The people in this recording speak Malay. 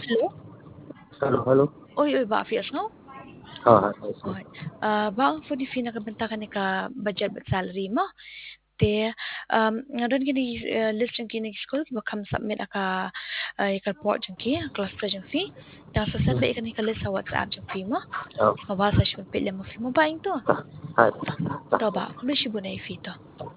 Hello? Halo halo. Uy, uy, ba afias no? Ayos na. Okay. Ba for the fee nakabenta ka ni ka budget but salary mo? Te nga doon kini list yung kini school ba kam submit aka ka report yung ki cluster yung fee. Ta sa send ba ikan ka list sa WhatsApp yung fee mo? Oh, Mabasa siya pili mo fee mo ba ito? ah, To ba? Kung siya bu na fee to.